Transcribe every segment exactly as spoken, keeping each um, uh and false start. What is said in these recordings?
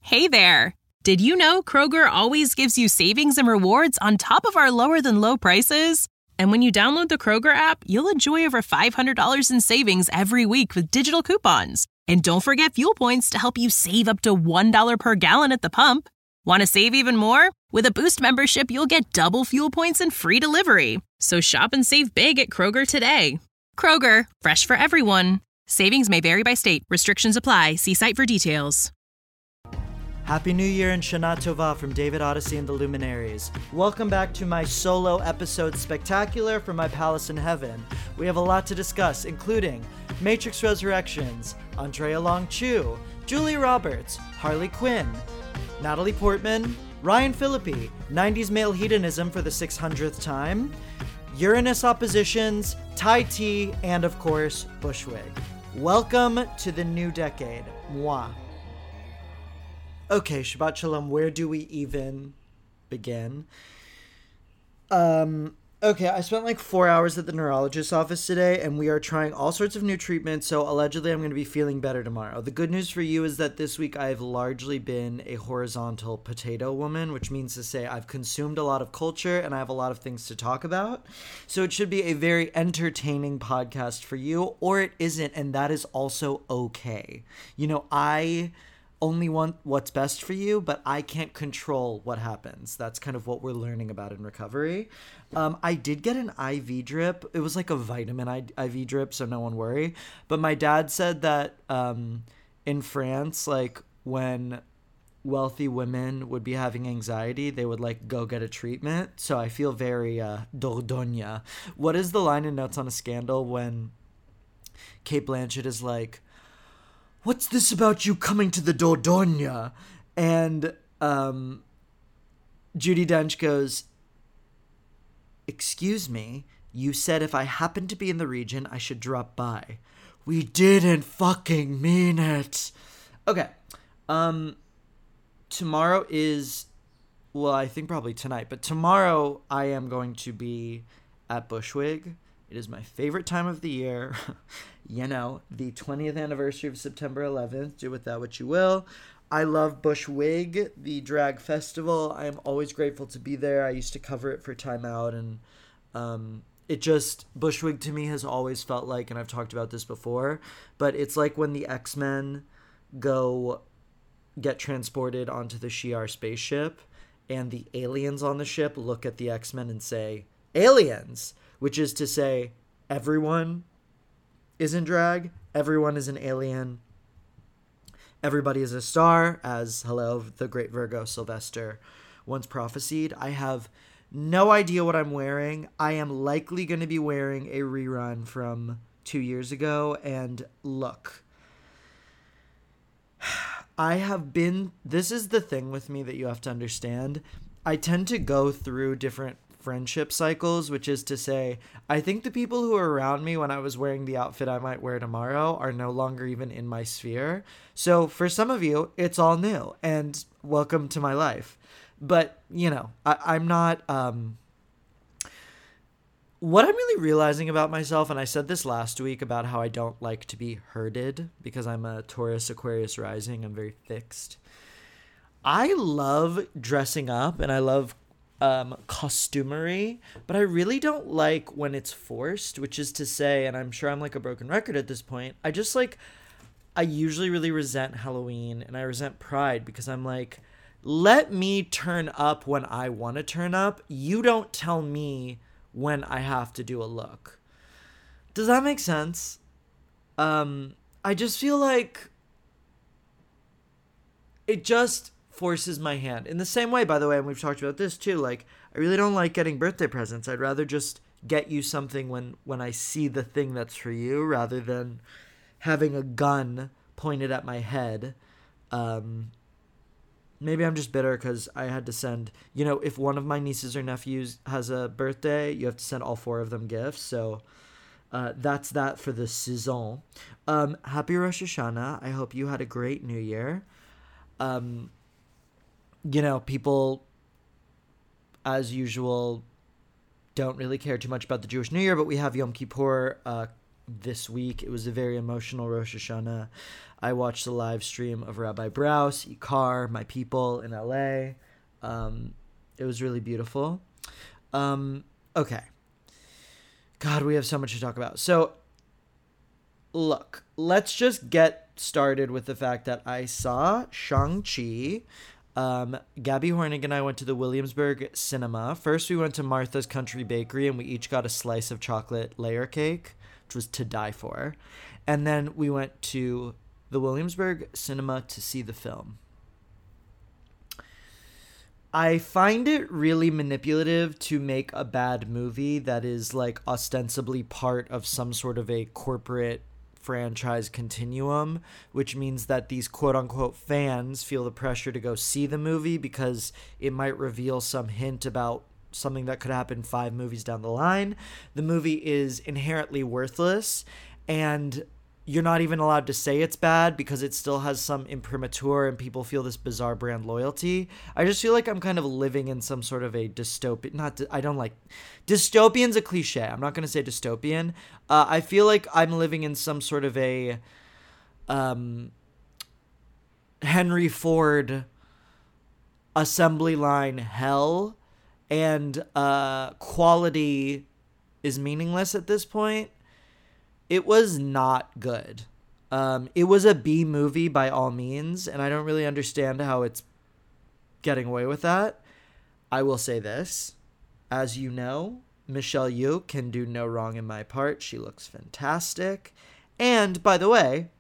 Hey there! Did you know Kroger always gives you savings and rewards on top of our lower-than-low prices? And when you download the Kroger app, you'll enjoy over five hundred dollars in savings every week with digital coupons. And don't forget fuel points to help you save up to one dollar per gallon at the pump. Want to save even more? With a Boost membership, you'll get double fuel points and free delivery. So shop and save big at Kroger today. Kroger, fresh for everyone. Savings may vary by state. Restrictions apply. See site for details. Happy New Year and Shana Tova from David Odyssey and the Luminaries. Welcome back to my solo episode spectacular from my palace in heaven. We have a lot to discuss, including Matrix Resurrections, Andrea Long Chu, Julia Roberts, Harley Quinn, Natalie Portman, Ryan Phillippe, nineties male hedonism for the six hundredth time, Uranus oppositions, Tai T, and of course, Bushwig. Welcome to the new decade. Moi. Okay, Shabbat Shalom, where do we even begin? Um, okay, I spent like four hours at the neurologist's office today, and we are trying all sorts of new treatments, so allegedly I'm going to be feeling better tomorrow. The good news for you is that this week I've largely been a horizontal potato woman, which means to say I've consumed a lot of culture, and I have a lot of things to talk about. So it should be a very entertaining podcast for you, or it isn't, and that is also okay. You know, I only want what's best for you, but I can't control what happens. That's kind of what we're learning about in recovery. Um, I did get an I V drip. It was like a vitamin I V drip, so no one worry. But my dad said that um, in France, like when wealthy women would be having anxiety, they would like go get a treatment. So I feel very uh, Dordogne. What is the line in Notes on a Scandal when Cate Blanchett is like, "What's this about you coming to the Dordogne?" And um, Judi Dench goes, "Excuse me, you said if I happened to be in the region, I should drop by. We didn't fucking mean it." Okay. Um, tomorrow is, well, I think probably tonight, but tomorrow I am going to be at Bushwig. It is my favorite time of the year. You know, the twentieth anniversary of September eleventh. Do with that what you will. I love Bushwig, the drag festival. I am always grateful to be there. I used to cover it for Time Out, and um, it just, Bushwig to me has always felt like, and I've talked about this before, but it's like when the X-Men go get transported onto the Shi'ar spaceship, and the aliens on the ship look at the X-Men and say, "Aliens!" Which is to say, everyone is in drag, everyone is an alien, everybody is a star, as, hello, the great Virgo Sylvester once prophesied. I have no idea what I'm wearing. I am likely going to be wearing a rerun from two years ago, and look, I have been, this is the thing with me that you have to understand. I tend to go through different friendship cycles, which is to say, I think the people who were around me when I was wearing the outfit I might wear tomorrow are no longer even in my sphere. So for some of you, it's all new, and welcome to my life. But, you know, I, I'm not, um, what I'm really realizing about myself, and I said this last week about how I don't like to be herded because I'm a Taurus Aquarius rising. I'm very fixed. I love dressing up and I love um, costumery, but I really don't like when it's forced, which is to say, and I'm sure I'm like a broken record at this point, I just like, I usually really resent Halloween and I resent Pride because I'm like, let me turn up when I want to turn up. You don't tell me when I have to do a look. Does that make sense? Um, I just feel like it just forces my hand. In the same way, by the way, and we've talked about this too, like, I really don't like getting birthday presents. I'd rather just get you something when, when I see the thing that's for you rather than having a gun pointed at my head. Um, maybe I'm just bitter because I had to send, you know, if one of my nieces or nephews has a birthday, you have to send all four of them gifts. So uh, that's that for the saison. Um, happy Rosh Hashanah. I hope you had a great New Year. Um, you know, people, as usual, don't really care too much about the Jewish New Year, but we have Yom Kippur uh, this week. It was a very emotional Rosh Hashanah. I watched the live stream of Rabbi Brous, Ikar, my people in L A. Um, it was really beautiful. Um, okay. God, we have so much to talk about. So, look, let's just get started with the fact that I saw Shang-Chi. Um, Gabby Hornig and I went to the Williamsburg Cinema. First, we went to Martha's Country Bakery, and we each got a slice of chocolate layer cake, which was to die for. And then we went to the Williamsburg Cinema to see the film. I find it really manipulative to make a bad movie that is like ostensibly part of some sort of a corporate franchise continuum, which means that these quote unquote fans feel the pressure to go see the movie because it might reveal some hint about something that could happen five movies down the line. The movie is inherently worthless, and you're not even allowed to say it's bad because it still has some imprimatur and people feel this bizarre brand loyalty. I just feel like I'm kind of living in some sort of a dystopian, not, I don't like, dystopian's a cliche. I'm not going to say dystopian. Uh, I feel like I'm living in some sort of a um, Henry Ford assembly line hell, and uh, quality is meaningless at this point. It was not good. Um, it was a B movie by all means, and I don't really understand how it's getting away with that. I will say this. As you know, Michelle Yeoh can do no wrong in my part. She looks fantastic. And, by the way,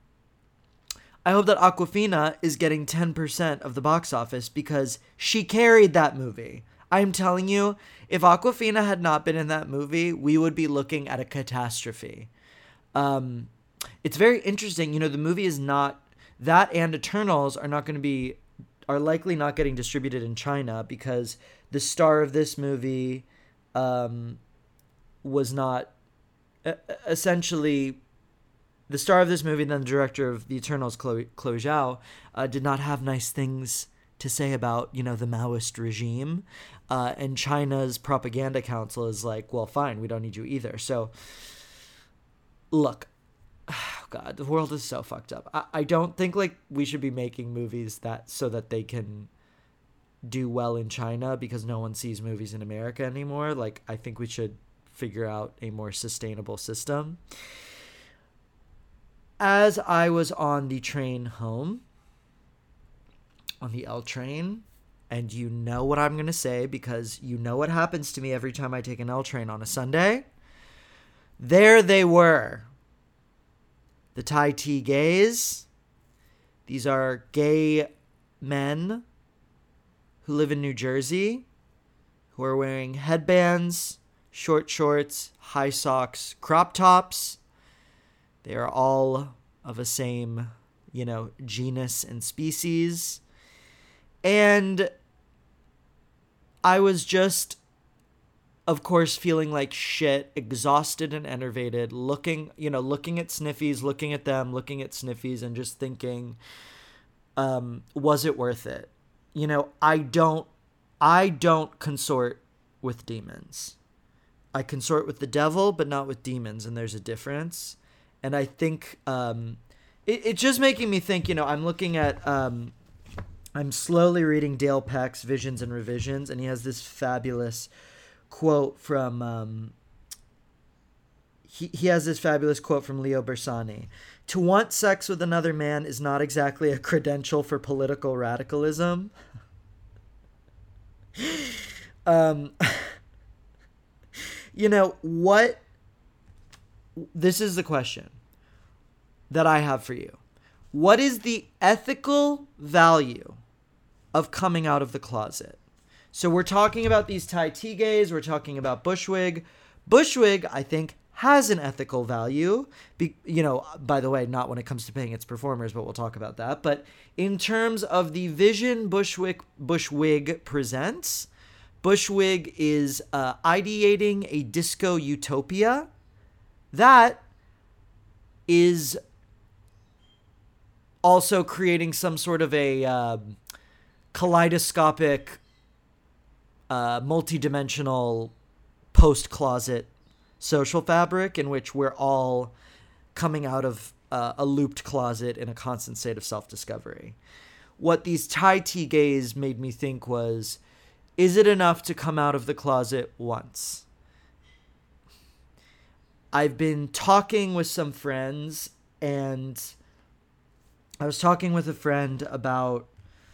I hope that Awkwafina is getting ten percent of the box office because she carried that movie. I'm telling you, if Awkwafina had not been in that movie, we would be looking at a catastrophe. Um, it's very interesting. You know, the movie is not, that and Eternals are not going to be, are likely not getting distributed in China because the star of this movie um, was not, uh, essentially, the star of this movie and then the director of the Eternals, Chloe, Chloe Zhao, uh, did not have nice things to say about, you know, the Maoist regime. Uh, and China's propaganda council is like, well, fine, we don't need you either. So, look, oh God, the world is so fucked up. I, I don't think like we should be making movies that so that they can do well in China because no one sees movies in America anymore. Like, I think we should figure out a more sustainable system. As I was on the train home, on the L train, and you know what I'm going to say because you know what happens to me every time I take an L train on a Sunday. There they were. The Thai tea gays. These are gay men who live in New Jersey, who are wearing headbands, short shorts, high socks, crop tops. They are all of a same, you know, genus and species. And I was just, of course, feeling like shit, exhausted and enervated, looking, you know, looking at Sniffies, looking at them, looking at Sniffies, and just thinking, um, was it worth it? You know, I don't, I don't consort with demons. I consort with the devil, but not with demons, and there's a difference. And I think, um, it, it's just making me think, you know, I'm looking at, um, I'm slowly reading Dale Peck's Visions and Revisions, and he has this fabulous quote from, um, he, he has this fabulous quote from Leo Bersani. To want sex with another man is not exactly a credential for political radicalism. um, you know, what, this is the question that I have for you. What is the ethical value of coming out of the closet? So we're talking about these Thai tea gays. We're talking about Bushwig. Bushwig, I think, has an ethical value. Be, you know, by the way, not when it comes to paying its performers, but we'll talk about that. But in terms of the vision Bushwig, Bushwig presents, Bushwig is uh, ideating a disco utopia that is also creating some sort of a uh, kaleidoscopic, uh, multi-dimensional post-closet social fabric in which we're all coming out of uh, a looped closet in a constant state of self-discovery. What these Thai tea gays made me think was, is it enough to come out of the closet once? I've been talking with some friends, and I was talking with a friend about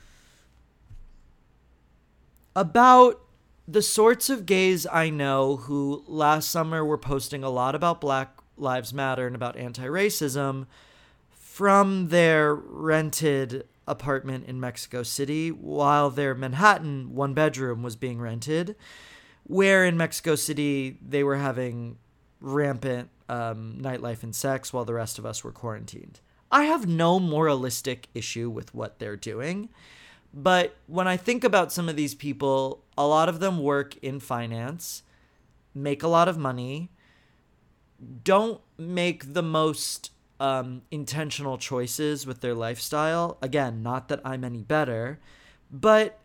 about the sorts of gays I know who last summer were posting a lot about Black Lives Matter and about anti-racism from their rented apartment in Mexico City while their Manhattan one bedroom was being rented, where in Mexico City they were having rampant um, nightlife and sex while the rest of us were quarantined. I have no moralistic issue with what they're doing, but when I think about some of these people, a lot of them work in finance, make a lot of money, don't make the most um, intentional choices with their lifestyle. Again, not that I'm any better, but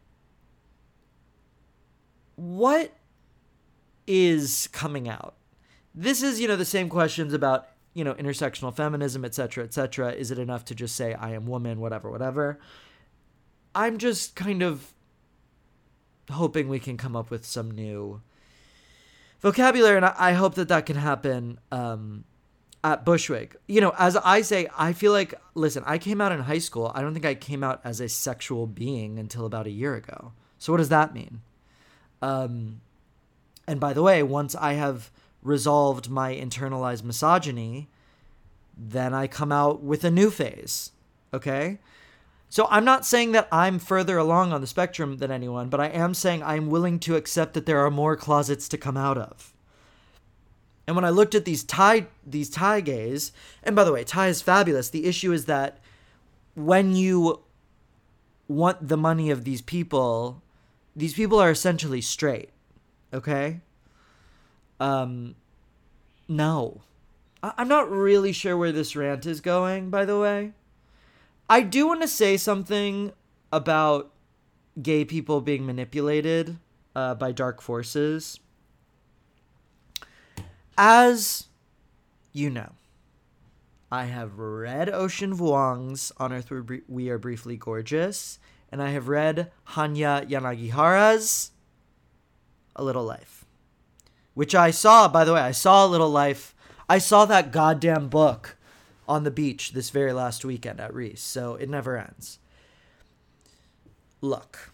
what is coming out? This is, you know, the same questions about, you know, intersectional feminism, et cetera, et cetera. Is it enough to just say, I am woman, whatever, whatever? I'm just kind of hoping we can come up with some new vocabulary, and I, I hope that that can happen um, at Bushwick. You know, as I say, I feel like, listen, I came out in high school. I don't think I came out as a sexual being until about a year ago. So what does that mean? Um, and by the way, once I have resolved my internalized misogyny, then I come out with a new phase, okay? So I'm not saying that I'm further along on the spectrum than anyone, but I am saying I'm willing to accept that there are more closets to come out of. And when I looked at these Thai, these Thai gays, and by the way, Thai is fabulous. The issue is that when you want the money of these people, these people are essentially straight, okay? Um, no. I- I'm not really sure where this rant is going, by the way. I do want to say something about gay people being manipulated uh, by dark forces. As you know, I have read Ocean Vuong's On Earth We Are Briefly Gorgeous, and I have read Hanya Yanagihara's A Little Life, which I saw, by the way, I saw A Little Life. I saw that goddamn book on the beach this very last weekend at Reese, so it never ends. Look,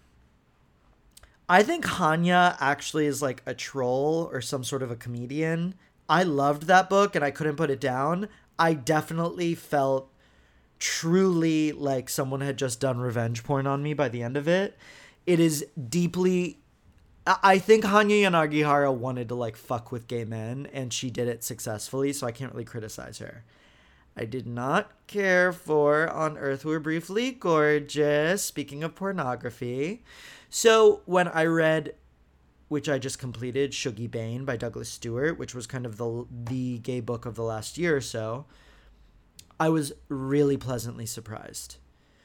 I think Hanya actually is like a troll or some sort of a comedian. I loved that book and I couldn't put it down. I definitely felt truly like someone had just done revenge porn on me by the end of it. It is deeply... I think Hanya Yanagihara wanted to like fuck with gay men and she did it successfully, so I can't really criticize her. I did not care for On Earth We're Briefly Gorgeous, speaking of pornography. So when I read, which I just completed, Shuggie Bain by Douglas Stewart, which was kind of the the gay book of the last year or so, I was really pleasantly surprised.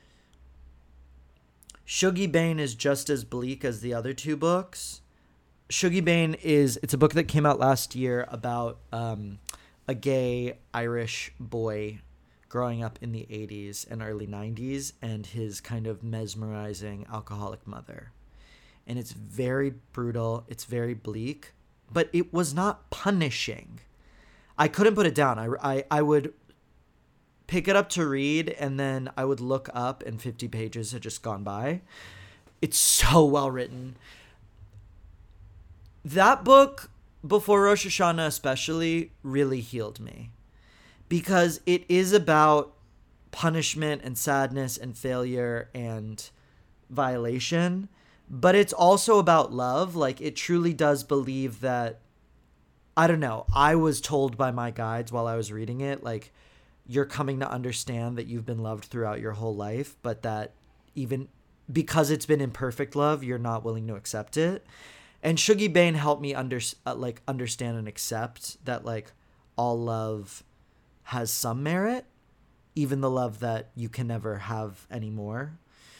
Shuggie Bain is just as bleak as the other two books. Shuggie Bain is, it's a book that came out last year about um, a gay Irish boy growing up in the eighties and early nineties and his kind of mesmerizing alcoholic mother. And it's very brutal. It's very bleak, but it was not punishing. I couldn't put it down. I, I, I would pick it up to read and then I would look up and fifty pages had just gone by. It's so well written. That book, before Rosh Hashanah especially, really healed me because it is about punishment and sadness and failure and violation, but it's also about love. Like, it truly does believe that, I don't know, I was told by my guides while I was reading it, like, you're coming to understand that you've been loved throughout your whole life, but that even because it's been imperfect love, you're not willing to accept it. And Shuggie Bain helped me under, uh, like understand and accept that like all love has some merit, even the love that you can never have anymore.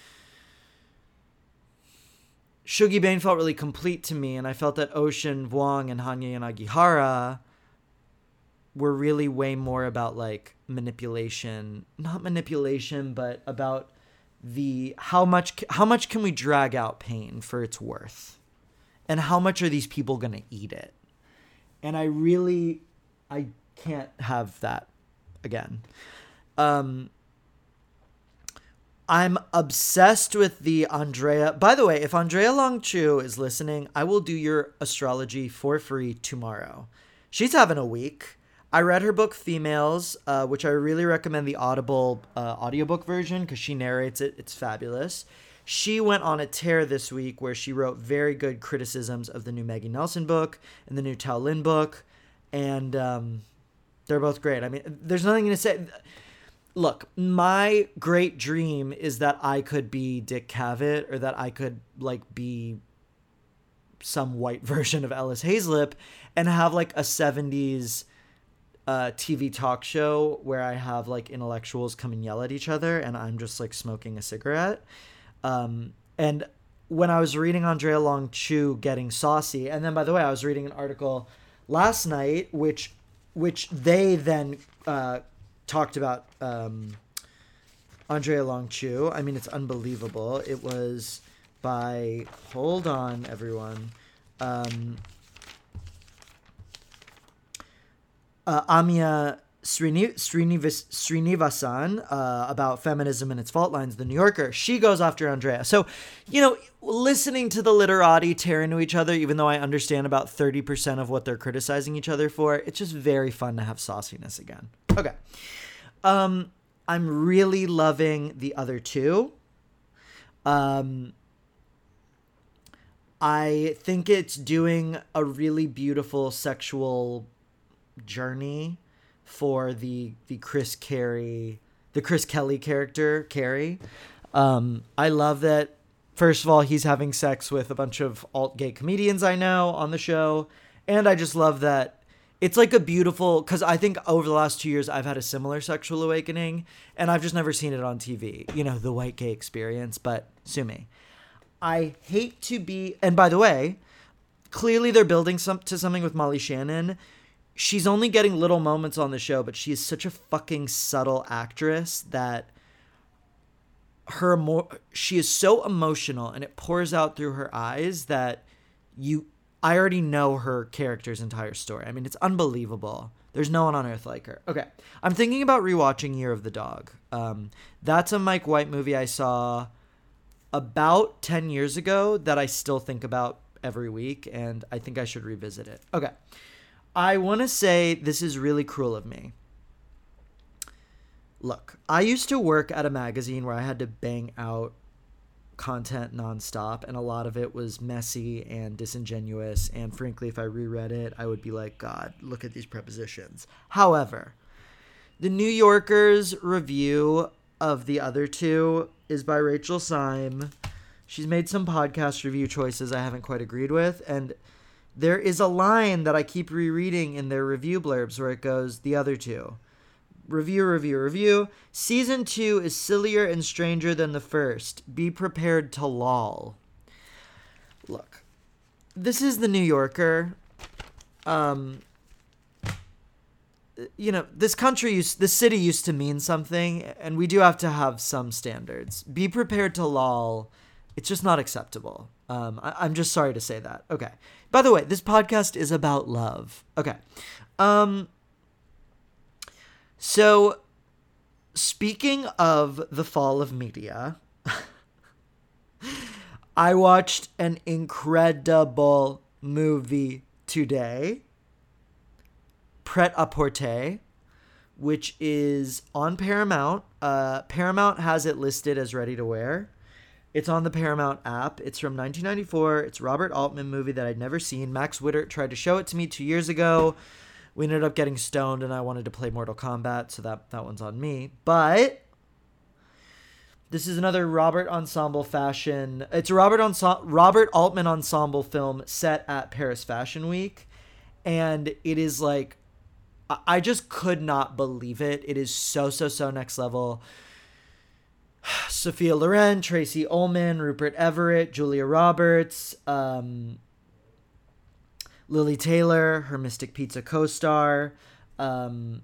Shuggie Bain felt really complete to me, and I felt that Ocean Vuong and Hanya Yanagihara were really way more about like manipulation, not manipulation, but about the how much how much can we drag out pain for its worth, and how much are these people going to eat it. And I really I can't have that again. um I'm obsessed with the Andrea. By the way, if Andrea Long Chu is listening, I will do your astrology for free tomorrow. She's having a week. I read her book Females, uh, which I really recommend the Audible uh, audiobook version because she narrates it. It's fabulous. She went on a tear this week where she wrote very good criticisms of the new Maggie Nelson book and the new Tao Lin book. And um, they're both great. I mean, there's nothing to say. Look, my great dream is that I could be Dick Cavett, or that I could like be some white version of Ellis Hazlip and have like a seventies uh, T V talk show where I have like intellectuals come and yell at each other and I'm just like smoking a cigarette. Um, and when I was reading Andrea Long Chu getting saucy, and then by the way, I was reading an article last night, which, which they then, uh, talked about, um, Andrea Long Chu. I mean, it's unbelievable. It was by, hold on, everyone. Um, uh, Amia Srini, Srinivas, Srinivasan, uh, about feminism and its fault lines, The New Yorker. She goes after Andrea. So, you know, listening to the literati tear into each other, even though I understand about thirty percent of what they're criticizing each other for, it's just very fun to have sauciness again. Okay. Um, I'm really loving the other two. Um, I think it's doing a really beautiful sexual journey for the the Chris Carey, the Chris Kelly character, Carey. Um, I love that, first of all, he's having sex with a bunch of alt-gay comedians I know on the show. And I just love that it's like a beautiful, because I think over the last two years, I've had a similar sexual awakening, and I've just never seen it on T V. You know, the white gay experience, but sue me. I hate to be, and by the way, clearly they're building some to something with Molly Shannon. She's only getting little moments on the show, but she is such a fucking subtle actress that her more she is so emotional and it pours out through her eyes that you I already know her character's entire story. I mean, it's unbelievable. There's no one on earth like her. Okay. I'm thinking about rewatching Year of the Dog. Um, that's a Mike White movie I saw about ten years ago that I still think about every week, and I think I should revisit it. Okay. I want to say this is really cruel of me. Look, I used to work at a magazine where I had to bang out content nonstop, and a lot of it was messy and disingenuous, and frankly, if I reread it, I would be like, God, look at these prepositions. However, the New Yorker's review of the other two is by Rachel Syme. She's made some podcast review choices I haven't quite agreed with, and there is a line that I keep rereading in their review blurbs where it goes, the other two. Review, review, review. Season two is sillier and stranger than the first. Be prepared to lol. Look, this is the New Yorker. Um, you know, this country, used, this city used to mean something, and we do have to have some standards. Be prepared to lol. It's just not acceptable. Um, I, I'm just sorry to say that. Okay. By the way, this podcast is about love. Okay. Um, so, speaking of the fall of media, I watched an incredible movie today, Pret-a-Porter, which is on Paramount. Uh, Paramount has it listed as ready to wear. It's on the Paramount app. It's from nineteen ninety-four. It's a Robert Altman movie that I'd never seen. Max Wittert tried to show it to me two years ago. We ended up getting stoned, and I wanted to play Mortal Kombat, so that, that one's on me. But this is another Robert Ensemble fashion. It's a Robert, Ense- Robert Altman ensemble film set at Paris Fashion Week, and it is like, I just could not believe it. It is so, so, so next level. Sophia Loren, Tracy Ullman, Rupert Everett, Julia Roberts, um, Lily Taylor, her Mystic Pizza co-star. Um,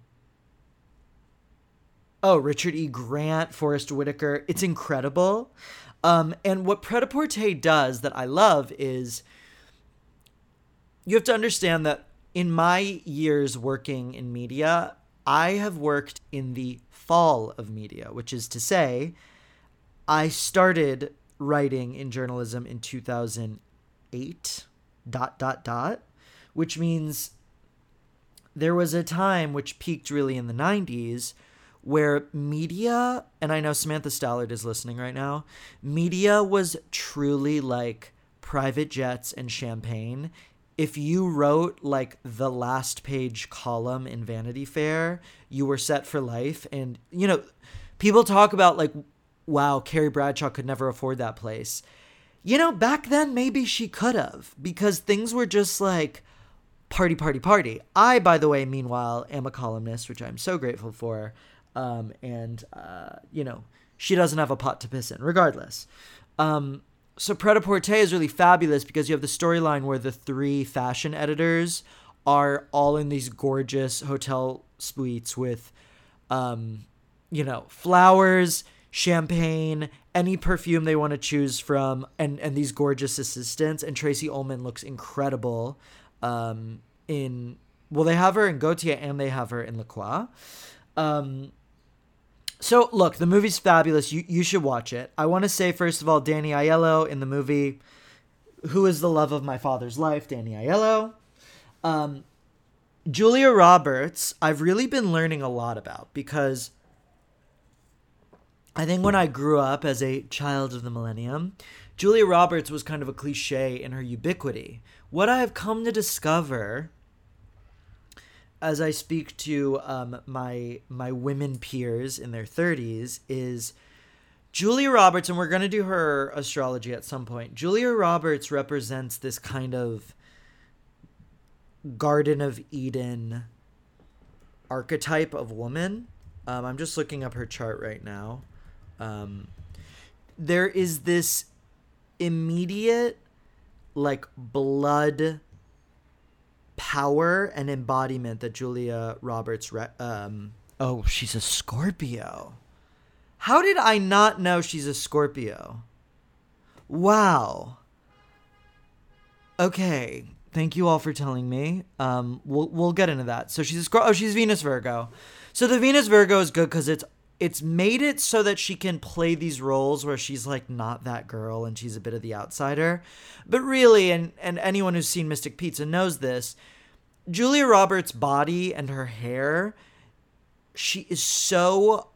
oh, Richard E. Grant, Forrest Whitaker. It's incredible. Um, and what Pret-a-Porter does that I love is you have to understand that in my years working in media, I have worked in the fall of media, which is to say, I started writing in journalism in two thousand eight, dot, dot, dot, which means there was a time which peaked really in the nineties where media, and I know Samantha Stallard is listening right now, media was truly like private jets and champagne. If you wrote like the last page column in Vanity Fair, you were set for life. And, you know, people talk about like, wow, Carrie Bradshaw could never afford that place. You know, back then, maybe she could have, because things were just like party, party, party. I, by the way, meanwhile, am a columnist, which I'm so grateful for. Um, and, uh, you know, she doesn't have a pot to piss in, regardless. Um, so Pret-a-Porter is really fabulous because you have the storyline where the three fashion editors are all in these gorgeous hotel suites with, um, you know, flowers, champagne, any perfume they want to choose from, and, and these gorgeous assistants. And Tracy Ullman looks incredible um, in, well, they have her in Gaultier and they have her in Lacroix. Um, so look, the movie's fabulous. You you should watch it. I want to say, first of all, Danny Aiello in the movie, who is the love of my father's life, Danny Aiello. Um, Julia Roberts, I've really been learning a lot about, because I think when I grew up as a child of the millennium, Julia Roberts was kind of a cliche in her ubiquity. What I have come to discover as I speak to um, my my women peers in their thirties is Julia Roberts, and we're going to do her astrology at some point. Julia Roberts represents this kind of Garden of Eden archetype of woman. Um, I'm just looking up her chart right now. Um, there is this immediate, like, blood power and embodiment that Julia Roberts re- um oh she's a Scorpio. How did I not know she's a Scorpio? Wow. Okay, thank you all for telling me. Um we'll we'll get into that. So she's a Scorpio. Oh, she's Venus Virgo. So the Venus Virgo is good because it's it's made it so that she can play these roles where she's like not that girl and she's a bit of the outsider. But really, and, and anyone who's seen Mystic Pizza knows this, Julia Roberts' body and her hair, she is so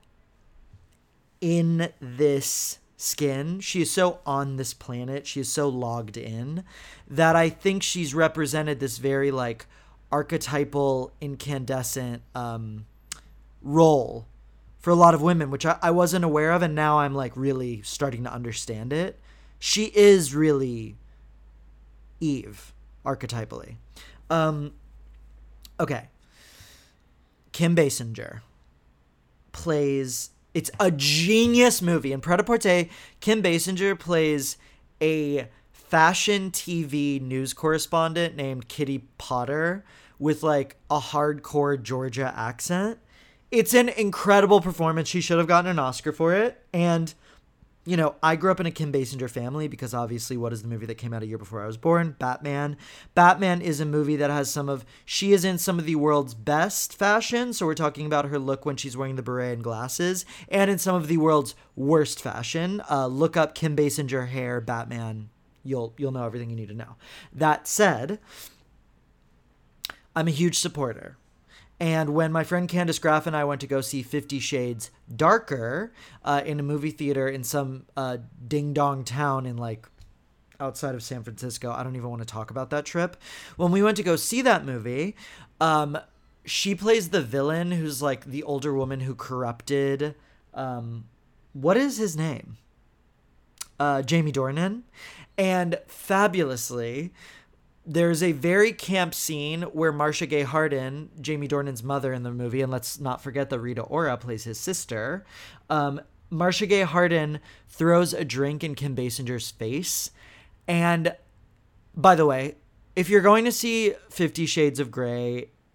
in this skin. She is so on this planet. She is so logged in that I think she's represented this very like archetypal, incandescent um, role for a lot of women, which I, I wasn't aware of, and now I'm like really starting to understand it. She is really Eve, archetypally. Um, okay. Kim Basinger plays, it's a genius movie. In Pret-a-Porter, Kim Basinger plays a fashion T V news correspondent named Kitty Potter with like a hardcore Georgia accent. It's an incredible performance. She should have gotten an Oscar for it. And, you know, I grew up in a Kim Basinger family because obviously what is the movie that came out a year before I was born? Batman. Batman is a movie that has some of, she is in some of the world's best fashion. So we're talking about her look when she's wearing the beret and glasses, and in some of the world's worst fashion. Uh, look up Kim Basinger hair, Batman. You'll, you'll know everything you need to know. That said, I'm a huge supporter. And when my friend Candace Graff and I went to go see Fifty Shades Darker uh, in a movie theater in some uh, ding-dong town in like outside of San Francisco, I don't even want to talk about that trip. When we went to go see that movie, um, she plays the villain who's like the older woman who corrupted, um, what is his name? Uh, Jamie Dornan. And fabulously, there's a very camp scene where Marcia Gay Harden, Jamie Dornan's mother in the movie, and let's not forget that Rita Ora plays his sister, um, Marcia Gay Harden throws a drink in Kim Basinger's face. And by the way, if you're going to see Fifty Shades of Grey,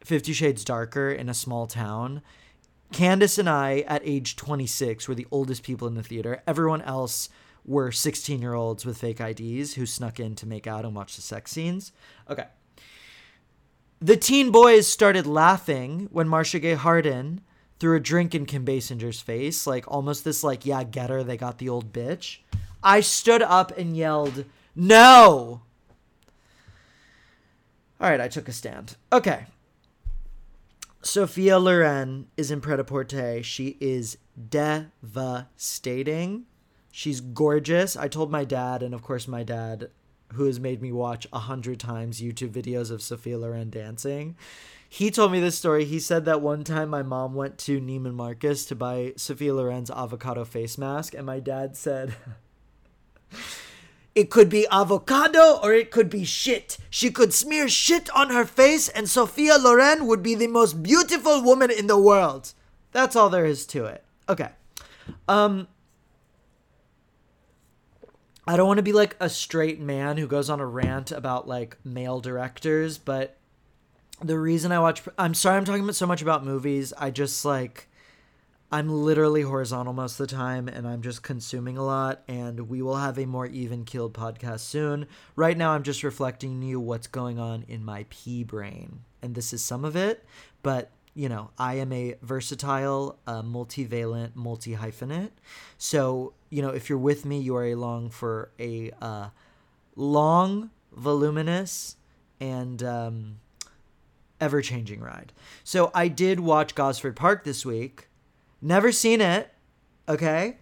Fifty Shades Darker in a small town. Candace and I, at age twenty-six, were the oldest people in the theater. Everyone else were sixteen-year-olds with fake I Ds who snuck in to make out and watch the sex scenes. Okay. The teen boys started laughing when Marcia Gay Harden threw a drink in Kim Basinger's face, like almost this like, yeah, get her, they got the old bitch. I stood up and yelled, no! All right, I took a stand. Okay. Sophia Loren is in Pret-a-Porter. She is devastating. She's gorgeous. I told my dad, and of course my dad, who has made me watch a hundred times YouTube videos of Sophia Loren dancing, he told me this story. He said that one time my mom went to Neiman Marcus to buy Sophia Loren's avocado face mask, and my dad said, it could be avocado or it could be shit. She could smear shit on her face and Sophia Loren would be the most beautiful woman in the world. That's all there is to it. Okay. Um, I don't want to be like a straight man who goes on a rant about like male directors, but the reason I watch, I'm sorry I'm talking about so much about movies. I just like, I'm literally horizontal most of the time and I'm just consuming a lot, and we will have a more even-keeled podcast soon. Right now I'm just reflecting to you what's going on in my pea brain, and this is some of it, but you know, I am a versatile, uh, multivalent, multi-hyphenate. So, you know, if you're with me, you are along for a uh, long, voluminous, and um, ever-changing ride. So I did watch Gosford Park this week. Never seen it, okay?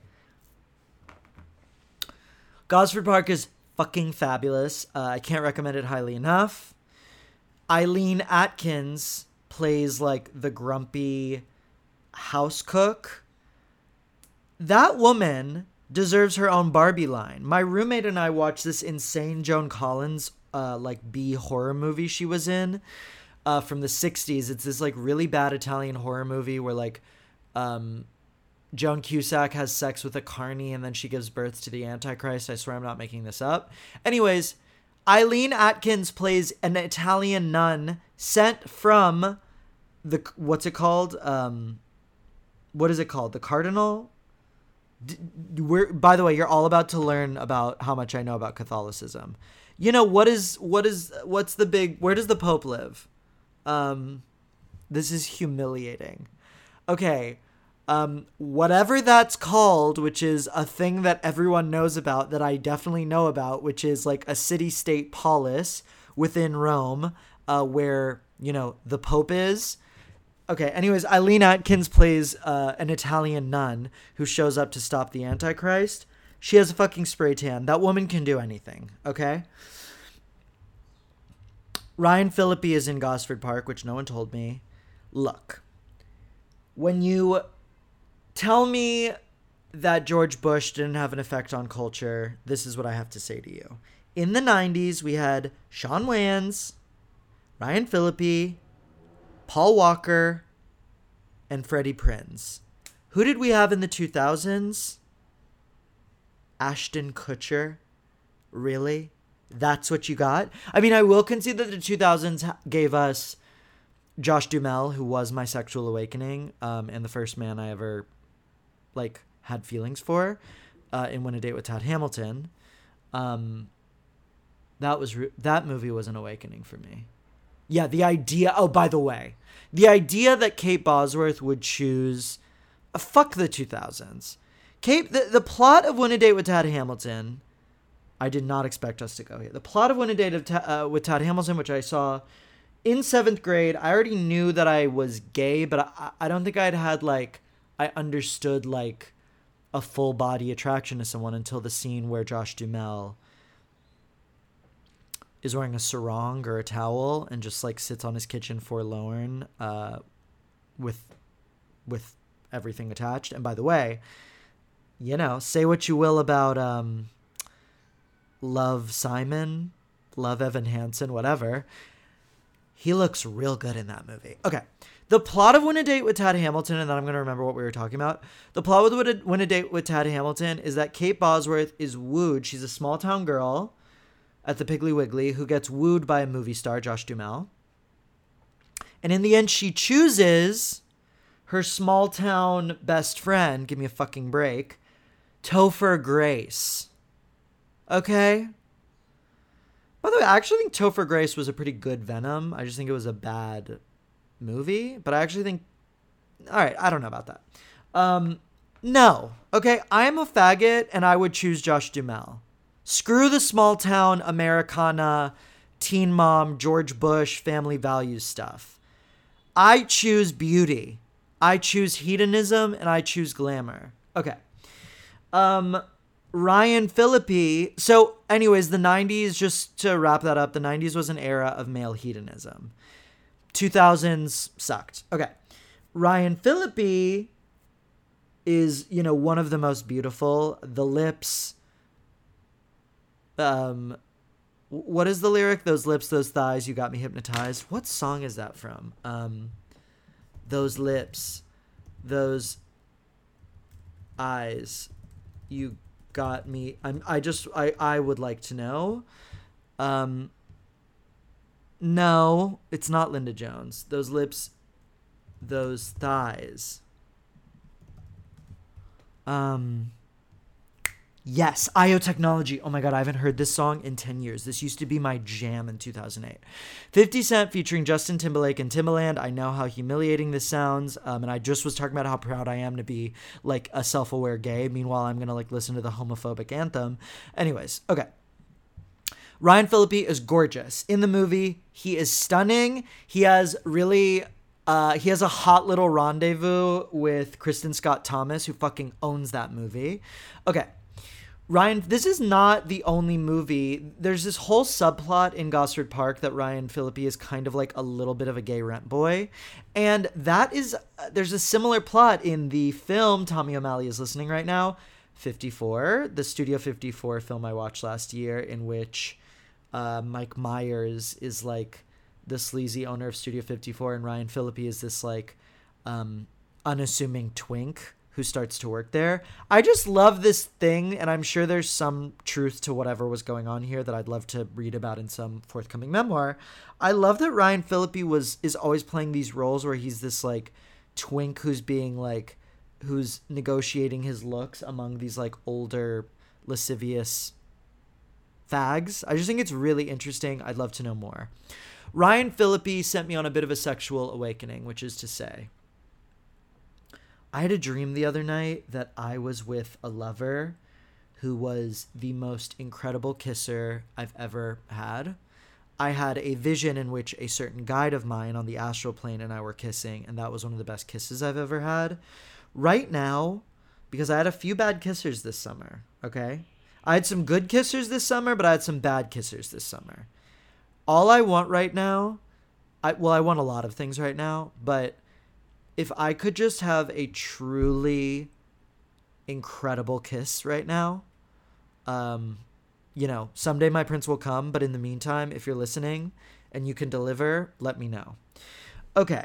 Gosford Park is fucking fabulous. Uh, I can't recommend it highly enough. Eileen Atkins plays like the grumpy house cook. That woman deserves her own Barbie line. My roommate and I watched this insane Joan Collins uh, like B horror movie she was in uh, from the sixties. It's this like really bad Italian horror movie where like Um, Joan Cusack has sex with a carny and then she gives birth to the Antichrist. I swear I'm not making this up. Anyways, Eileen Atkins plays an Italian nun sent from the, what's it called? Um, what is it called? The Cardinal? D- we're, by the way, you're all about to learn about how much I know about Catholicism. You know, what is, what is, what's the big, where does the Pope live? Um, this is humiliating. Okay, um, whatever that's called, which is a thing that everyone knows about, that I definitely know about, which is like a city-state polis within Rome, uh, where, you know, the Pope is. Okay, anyways, Eileen Atkins plays uh, an Italian nun who shows up to stop the Antichrist. She has a fucking spray tan. That woman can do anything, okay? Ryan Phillippe is in Gosford Park, which no one told me. Look. When you tell me that George Bush didn't have an effect on culture, this is what I have to say to you. In the nineties, we had Shawn Wayans, Ryan Phillippe, Paul Walker, and Freddie Prinze. Who did we have in the two thousands? Ashton Kutcher. Really? That's what you got? I mean, I will concede that the two thousands gave us Josh Duhamel, who was my sexual awakening, um, and the first man I ever, like, had feelings for, uh, in Win a Date with Tad Hamilton. Um, that was re- that movie was an awakening for me. Yeah, the idea. Oh, by the way, the idea that Kate Bosworth would choose, uh, fuck the two thousands. Kate, the the plot of Win a Date with Tad Hamilton. I did not expect us to go here. The plot of Win a Date of Ta- uh, with Tad Hamilton, which I saw in seventh grade. I already knew that I was gay, but I, I don't think I'd had, like, I understood, like, a full body attraction to someone until the scene where Josh Duhamel is wearing a sarong or a towel and just, like, sits on his kitchen forlorn uh, with, with everything attached. And by the way, you know, say what you will about um, Love Simon, Love Evan Hansen, whatever. He looks real good in that movie. Okay. The plot of Win a Date with Tad Hamilton, and then I'm going to remember what we were talking about. The plot with Win a Date with Tad Hamilton is that Kate Bosworth is wooed. She's a small town girl at the Piggly Wiggly who gets wooed by a movie star, Josh Duhamel. And in the end, she chooses her small town best friend, give me a fucking break, Topher Grace. Okay? By the way, I actually think Topher Grace was a pretty good Venom. I just think it was a bad movie. But I actually think... All right, I don't know about that. Um, no. Okay, I'm a faggot, and I would choose Josh Duhamel. Screw the small town Americana, teen mom, George Bush, family values stuff. I choose beauty. I choose hedonism, and I choose glamour. Okay. Um, Ryan Phillippe. So anyways, the nineties, just to wrap that up, the nineties was an era of male hedonism. two thousands sucked. Okay. Ryan Phillippe is, you know, one of the most beautiful. The lips. Um, what is the lyric? Those lips, those thighs, you got me hypnotized. What song is that from? Um, those lips, those eyes, you got me. I'm. I just. I. I would like to know. Um. No, it's not Linda Jones. Those lips, those thighs. Um. Yes, I O Technology. Oh my God, I haven't heard this song in ten years. This used to be my jam in two thousand eight. fifty Cent featuring Justin Timberlake and Timbaland. I know how humiliating this sounds. Um, and I just was talking about how proud I am to be like a self-aware gay. Meanwhile, I'm going to like listen to the homophobic anthem. Anyways, okay. Ryan Phillippe is gorgeous. In the movie, he is stunning. He has really... Uh, he has a hot little rendezvous with Kristen Scott Thomas, who fucking owns that movie. Okay. Ryan, this is not the only movie. There's this whole subplot in Gosford Park that Ryan Phillippe is kind of like a little bit of a gay rent boy. And that is, uh, there's a similar plot in the film Tommy O'Malley is listening right now, fifty-four, the Studio fifty-four film I watched last year, in which uh, Mike Myers is like the sleazy owner of Studio fifty-four, and Ryan Phillippe is this like um, unassuming twink who starts to work there. I just love this thing, and I'm sure there's some truth to whatever was going on here that I'd love to read about in some forthcoming memoir. I love that Ryan Phillippe was is always playing these roles where he's this like twink who's being like who's negotiating his looks among these like older lascivious fags. I just think it's really interesting. I'd love to know more. Ryan Phillippe sent me on a bit of a sexual awakening, which is to say, I had a dream the other night that I was with a lover who was the most incredible kisser I've ever had. I had a vision in which a certain guide of mine on the astral plane and I were kissing, and that was one of the best kisses I've ever had. Right now, because I had a few bad kissers this summer, okay? I had some good kissers this summer, but I had some bad kissers this summer. All I want right now, I well, I want a lot of things right now, but if I could just have a truly incredible kiss right now, um, you know, someday my prince will come. But in the meantime, if you're listening and you can deliver, let me know. Okay.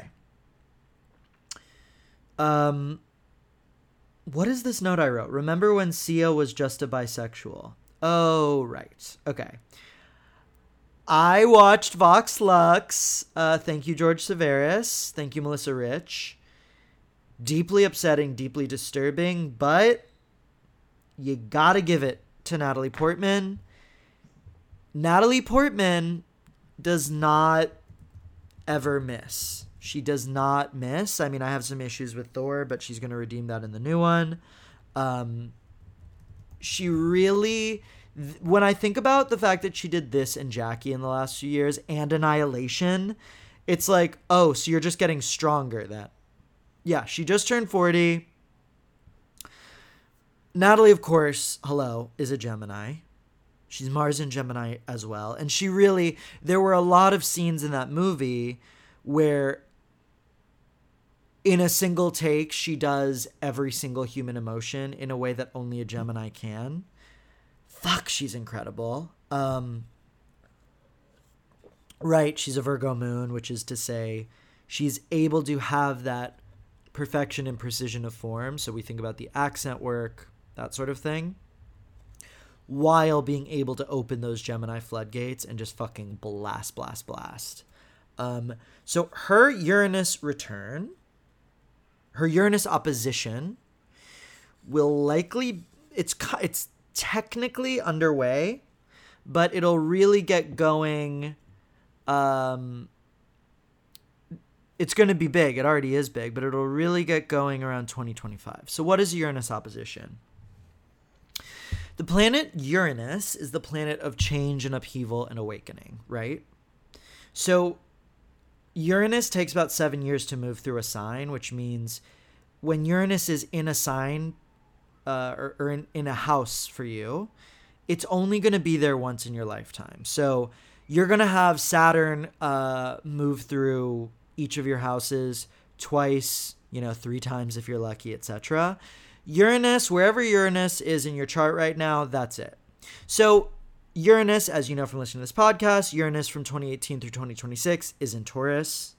Um, what is this note I wrote? Remember when Sia was just a bisexual? Oh, right. Okay. I watched Vox Lux. Uh, thank you, George Severus. Thank you, Melissa Rich. Deeply upsetting, deeply disturbing, but you gotta give it to Natalie Portman. Natalie Portman does not ever miss. She does not miss. I mean, I have some issues with Thor, but she's going to redeem that in the new one. Um, she really... When I think about the fact that she did this and Jackie in the last few years and Annihilation, it's like, oh, so you're just getting stronger then. Yeah, she just turned forty. Natalie, of course, hello, is a Gemini. She's Mars in Gemini as well. And she really, there were a lot of scenes in that movie where in a single take, she does every single human emotion in a way that only a Gemini can. Fuck, she's incredible. Um, right, she's a Virgo moon, which is to say she's able to have that perfection and precision of form. So we think about the accent work, that sort of thing, while being able to open those Gemini floodgates and just fucking blast, blast, blast. Um, so her Uranus return, her Uranus opposition will likely, it's it's technically underway, but it'll really get going. Um, it's going to be big. It already is big, but it'll really get going around twenty twenty-five. So what is Uranus opposition? The planet Uranus is the planet of change and upheaval and awakening, right? So Uranus takes about seven years to move through a sign, which means when Uranus is in a sign uh, or, or in, in a house for you, it's only going to be there once in your lifetime. So you're going to have Saturn uh, move through each of your houses twice, you know, three times if you're lucky, et cetera. Uranus, wherever Uranus is in your chart right now, that's it. So Uranus, as you know from listening to this podcast, Uranus from twenty eighteen through twenty twenty-six is in Taurus.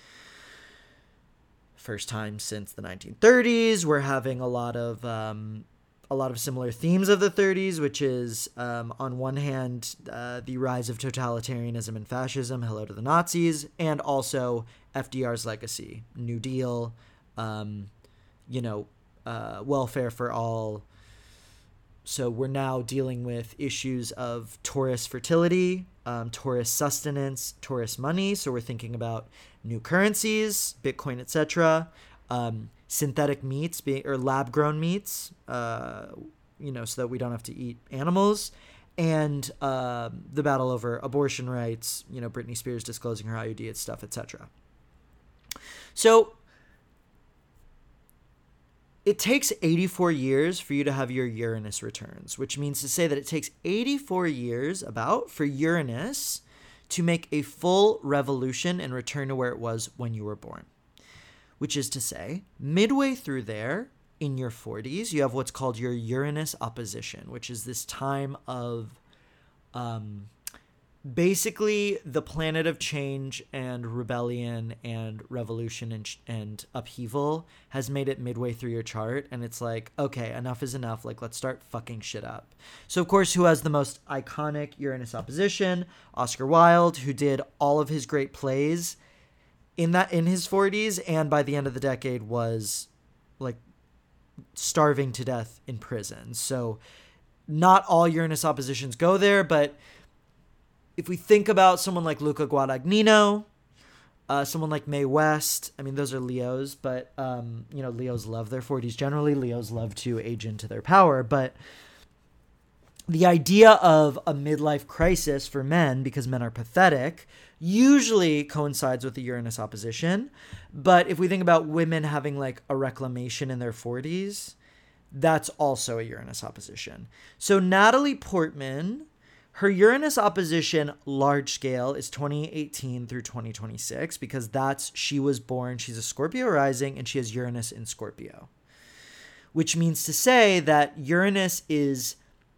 First time since the nineteen thirties. We're having a lot of um, a lot of similar themes of the thirties, which is um, on one hand uh, the rise of totalitarianism and fascism, hello to the Nazis, and also F D R's legacy, New Deal, um, you know. Uh, welfare for all. So we're now dealing with issues of Taurus fertility, um, Taurus sustenance, Taurus money. So we're thinking about new currencies, Bitcoin, et cetera. Um, synthetic meats being or lab-grown meats, uh, you know, so that we don't have to eat animals, and uh, the battle over abortion rights. You know, Britney Spears disclosing her I U D stuff, et cetera. So it takes eighty-four years for you to have your Uranus returns, which means to say that it takes eighty-four years about for Uranus to make a full revolution and return to where it was when you were born. Which is to say, midway through there, in your forties, you have what's called your Uranus opposition, which is this time of um, basically the planet of change and rebellion and revolution and, and upheaval has made it midway through your chart. And it's like, okay, enough is enough. Like, let's start fucking shit up. So, of course, who has the most iconic Uranus opposition? Oscar Wilde, who did all of his great plays in that in his forties. And by the end of the decade was like starving to death in prison. So not all Uranus oppositions go there, but if we think about someone like Luca Guadagnino, uh, someone like Mae West, I mean, those are Leos, but, um, you know, Leos love their forties generally. Leos love to age into their power. But the idea of a midlife crisis for men, because men are pathetic, usually coincides with the Uranus opposition. But if we think about women having like a reclamation in their forties, that's also a Uranus opposition. So Natalie Portman, her Uranus opposition large scale is twenty eighteen through twenty twenty-six, because that's, she was born, she's a Scorpio rising, and she has Uranus in Scorpio. Which means to say that Uranus is,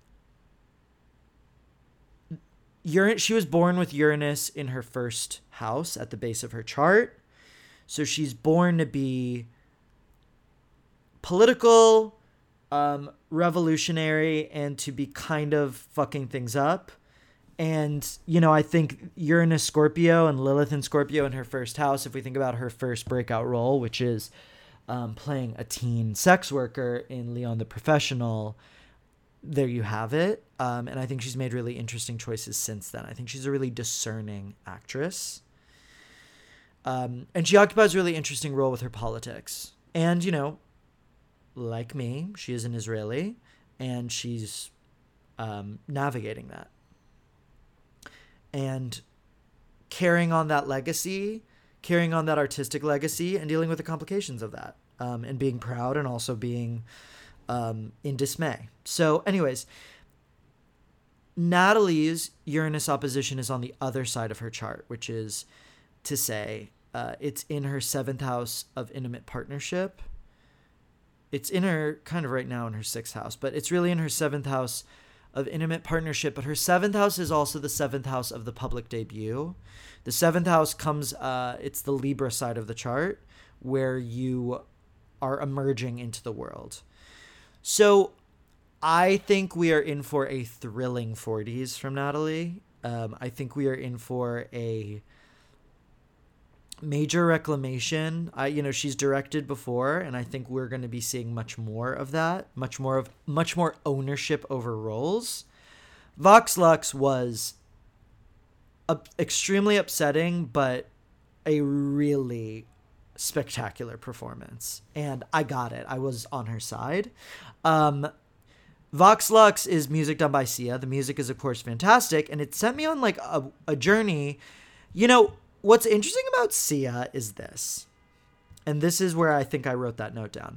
Uranus, she was born with Uranus in her first house at the base of her chart. So she's born to be political, Um, revolutionary, and to be kind of fucking things up. And, you know, I think Uranus Scorpio and Lilith in Scorpio in her first house, if we think about her first breakout role, which is um, playing a teen sex worker in Leon the Professional, there you have it. Um, and I think she's made really interesting choices since then. I think she's a really discerning actress. Um, and she occupies a really interesting role with her politics. And, you know, like me, she is an Israeli, and she's um, navigating that. And carrying on that legacy, carrying on that artistic legacy, and dealing with the complications of that, um, and being proud and also being um, in dismay. So anyways, Natalie's Uranus opposition is on the other side of her chart, which is to say uh, it's in her seventh house of intimate partnership. It's in her kind of right now in her sixth house, but it's really in her seventh house of intimate partnership. But her seventh house is also the seventh house of the public debut. The seventh house comes, uh, it's the Libra side of the chart where you are emerging into the world. So I think we are in for a thrilling forties from Natalie. Um, I think we are in for a major reclamation. I, you know, she's directed before, and I think we're going to be seeing much more of that, much more of, much more ownership over roles. Vox Lux was uh, extremely upsetting, but a really spectacular performance, and I got it. I was on her side. Um, Vox Lux is music done by Sia. The music is, of course, fantastic, and it sent me on like a, a journey. You know, what's interesting about Sia is this, and this is where I think I wrote that note down.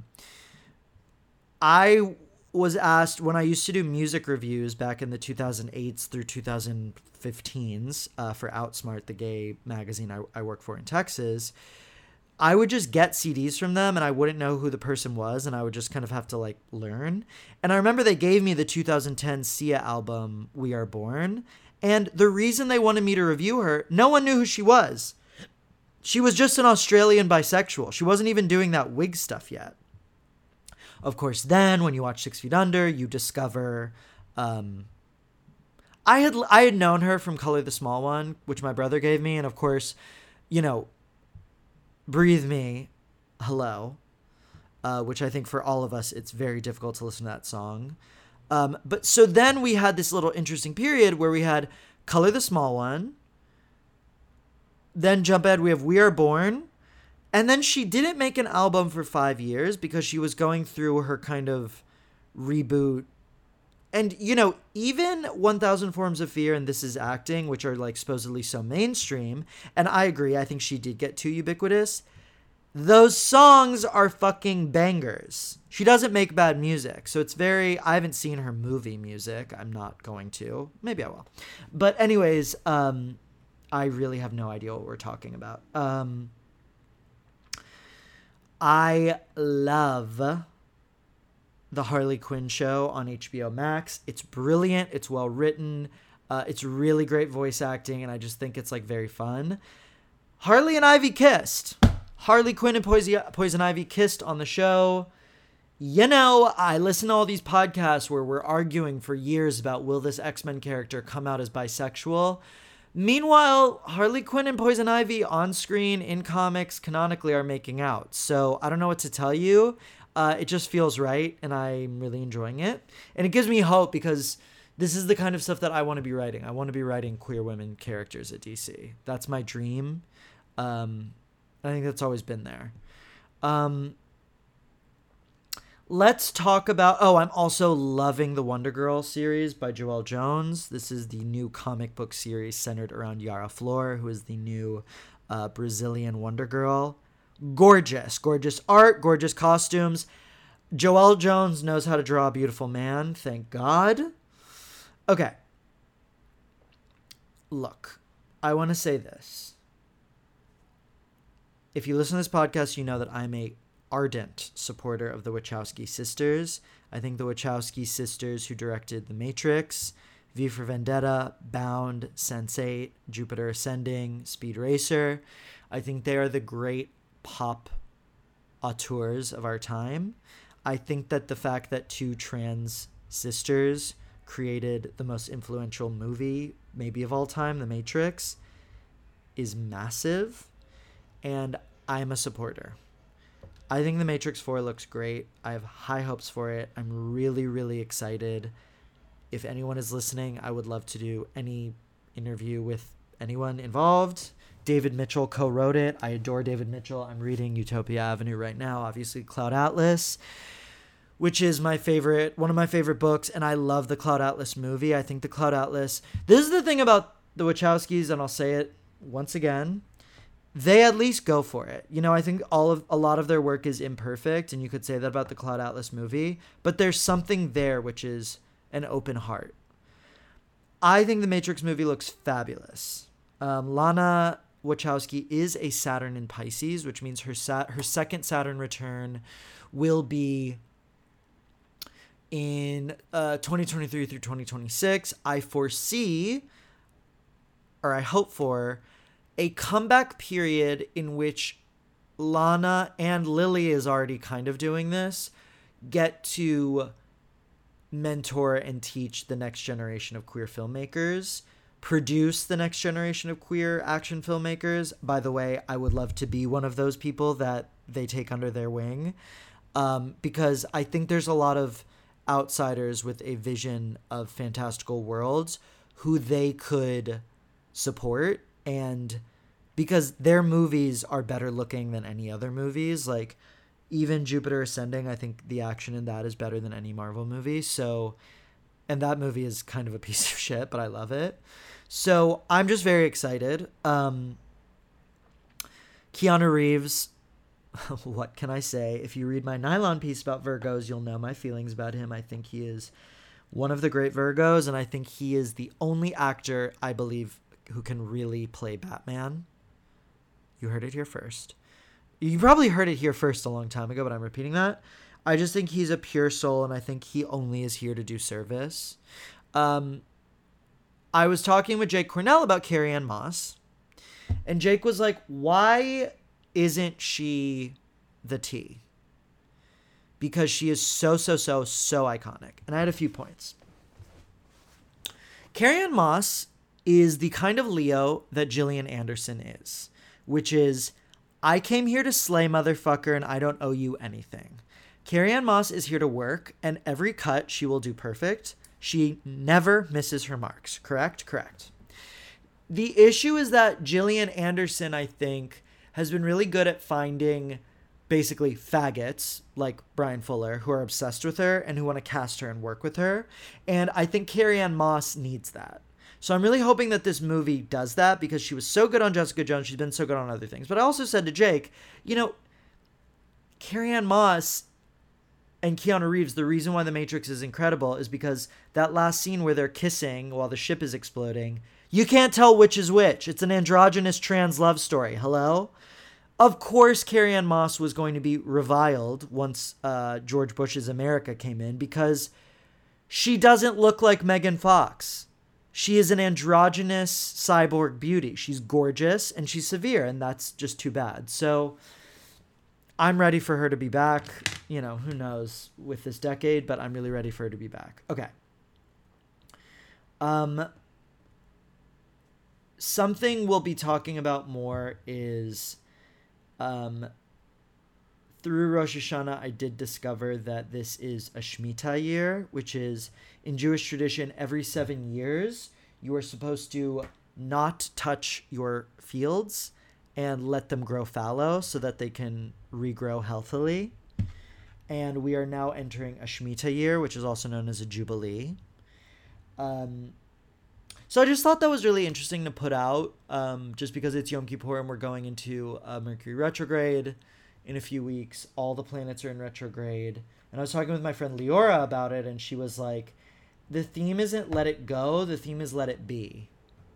I was asked when I used to do music reviews back in the two thousand eights through twenty fifteens uh, for Outsmart, the gay magazine I, I work for in Texas. I would just get C Ds from them and I wouldn't know who the person was, and I would just kind of have to like learn. And I remember they gave me the two thousand ten Sia album, We Are Born. And the reason they wanted me to review her, no one knew who she was. She was just an Australian bisexual. She wasn't even doing that wig stuff yet. Of course, then when you watch Six Feet Under, you discover, um, I had, I had known her from Color the Small One, which my brother gave me. And of course, you know, Breathe Me, Hello, uh, which I think for all of us, it's very difficult to listen to that song. Um, but so then we had this little interesting period where we had Color the Small One. Then jump ahead, we have We Are Born. And then she didn't make an album for five years because she was going through her kind of reboot. And, you know, even one thousand Forms of Fear and This Is Acting, which are, like, supposedly so mainstream, and I agree, I think she did get too ubiquitous, those songs are fucking bangers. She doesn't make bad music, so it's very... I haven't seen her movie music. I'm not going to. Maybe I will. But anyways, um, I really have no idea what we're talking about. Um, I love... The Harley Quinn show on H B O Max. It's brilliant. It's well written. Uh, it's really great voice acting, and I just think it's like very fun. Harley and Ivy kissed. Harley Quinn and Poison, Poison Ivy kissed on the show. You know, I listen to all these podcasts where we're arguing for years about will this X-Men character come out as bisexual. Meanwhile, Harley Quinn and Poison Ivy on screen, in comics, canonically are making out. So I don't know what to tell you. Uh, it just feels right, and I'm really enjoying it. And it gives me hope because this is the kind of stuff that I want to be writing. I want to be writing queer women characters at D C. That's my dream. Um, I think that's always been there. Um, let's talk about... Oh, I'm also loving the Wonder Girl series by Joelle Jones. This is the new comic book series centered around Yara Flor, who is the new uh, Brazilian Wonder Girl. Gorgeous, gorgeous art, gorgeous costumes. Joelle Jones knows how to draw a beautiful man. Thank God. Okay. Look, I want to say this. If you listen to this podcast, you know that I'm a ardent supporter of the Wachowski sisters. I think the Wachowski sisters who directed The Matrix, V for Vendetta, Bound, sense eight, Jupiter Ascending, Speed Racer. I think they are the great pop auteurs of our time. I think that the fact that two trans sisters created the most influential movie, maybe of all time, The Matrix, is massive, and I'm a supporter. I think The Matrix four looks great. I have high hopes for it. I'm really, really excited. If anyone is listening, I would love to do any interview with anyone involved. David Mitchell co-wrote it. I adore David Mitchell. I'm reading Utopia Avenue right now, obviously Cloud Atlas, which is my favorite, one of my favorite books, and I love the Cloud Atlas movie. I think the Cloud Atlas... This is the thing about the Wachowskis, and I'll say it once again. They at least go for it. You know, I think all of a lot of their work is imperfect, and you could say that about the Cloud Atlas movie, but there's something there which is an open heart. I think the Matrix movie looks fabulous. Um, Lana Wachowski is a Saturn in Pisces, which means her sat her second Saturn return will be in uh, twenty twenty-three through twenty twenty-six. I foresee, or I hope for, a comeback period in which Lana, and Lily is already kind of doing this, get to mentor and teach the next generation of queer filmmakers produce the next generation of queer action filmmakers. By the way, I would love to be one of those people that they take under their wing, um, because I think there's a lot of outsiders with a vision of fantastical worlds who they could support, and because their movies are better looking than any other movies. Like, even Jupiter Ascending, I think the action in that is better than any Marvel movie. So, and that movie is kind of a piece of shit, but I love it. So I'm just very excited. Um, Keanu Reeves, what can I say? If you read my Nylon piece about Virgos, you'll know my feelings about him. I think he is one of the great Virgos, and I think he is the only actor, I believe, who can really play Batman. You heard it here first. You probably heard it here first a long time ago, but I'm repeating that. I just think he's a pure soul, and I think he only is here to do service. Um, I was talking with Jake Cornell about Carrie-Anne Moss, and Jake was like, why isn't she the T? Because she is so, so, so, so iconic. And I had a few points. Carrie-Anne Moss is the kind of Leo that Gillian Anderson is, which is, I came here to slay, motherfucker, and I don't owe you anything. Carrie-Anne Moss is here to work, and every cut she will do perfect. She never misses her marks. Correct? Correct. The issue is that Gillian Anderson, I think, has been really good at finding basically faggots like Brian Fuller who are obsessed with her and who want to cast her and work with her. And I think Carrie-Anne Moss needs that. So I'm really hoping that this movie does that, because she was so good on Jessica Jones. She's been so good on other things. But I also said to Jake, you know, Carrie-Anne Moss and Keanu Reeves, the reason why The Matrix is incredible is because that last scene where they're kissing while the ship is exploding, you can't tell which is which. It's an androgynous trans love story. Hello? Of course, Carrie-Anne Moss was going to be reviled once uh, George Bush's America came in, because she doesn't look like Megan Fox. She is an androgynous cyborg beauty. She's gorgeous and she's severe, and that's just too bad. So I'm ready for her to be back. You know, who knows with this decade, but I'm really ready for her to be back. Okay. Um, something we'll be talking about more is, um, through Rosh Hashanah, I did discover that this is a Shemitah year, which is, in Jewish tradition, every seven years, you are supposed to not touch your fields and let them grow fallow so that they can regrow healthily. And we are now entering a Shemitah year, which is also known as a Jubilee. Um, so I just thought that was really interesting to put out, um, just because it's Yom Kippur and we're going into uh, Mercury retrograde in a few weeks. All the planets are in retrograde. And I was talking with my friend Leora about it, and she was like, the theme isn't let it go, the theme is let it be.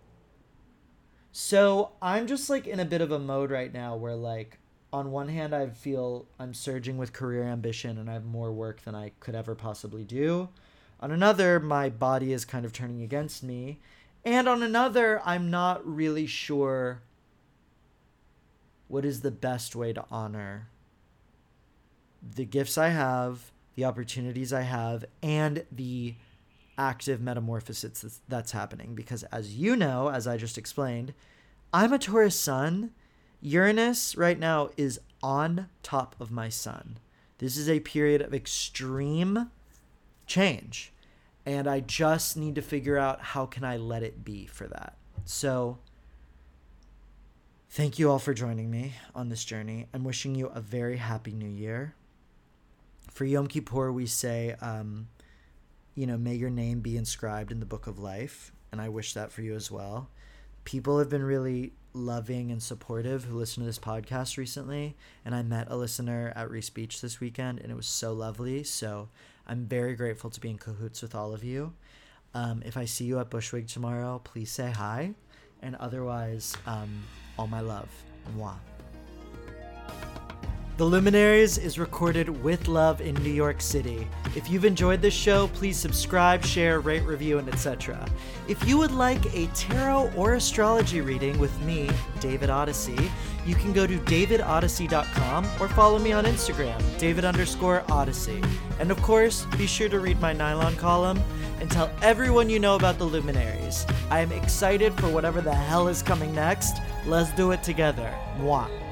So I'm just like in a bit of a mode right now where, like, on one hand, I feel I'm surging with career ambition and I have more work than I could ever possibly do. On another, my body is kind of turning against me. And on another, I'm not really sure what is the best way to honor the gifts I have, the opportunities I have, and the active metamorphosis that's, that's happening. Because as you know, as I just explained, I'm a Taurus sun. Uranus right now is on top of my sun. This is a period of extreme change. And I just need to figure out how can I let it be for that. So thank you all for joining me on this journey. I'm wishing you a very happy new year. For Yom Kippur, we say, um, you know, may your name be inscribed in the book of life. And I wish that for you as well. People have been really loving and supportive who listen to this podcast recently. And I met a listener at Reese Beach this weekend, and it was so lovely. So I'm very grateful to be in cahoots with all of you. Um, if I see you at Bushwick tomorrow, please say hi. And otherwise, um, all my love. Mwah. The Luminaries is recorded with love in New York City. If you've enjoyed this show, please subscribe, share, rate, review, and et cetera. If you would like a tarot or astrology reading with me, David Odyssey, you can go to david odyssey dot com or follow me on Instagram, David underscore Odyssey. And of course, be sure to read my Nylon column and tell everyone you know about the Luminaries. I am excited for whatever the hell is coming next. Let's do it together. Mwah.